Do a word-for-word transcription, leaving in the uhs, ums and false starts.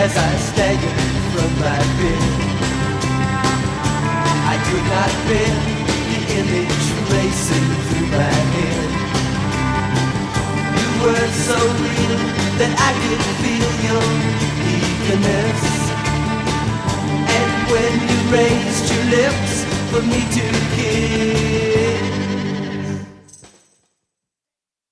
as I staggered from my bed. I could not bear the image racing through my head. You were so real that I could feel your eagerness. And when you raised your lips for me to kiss,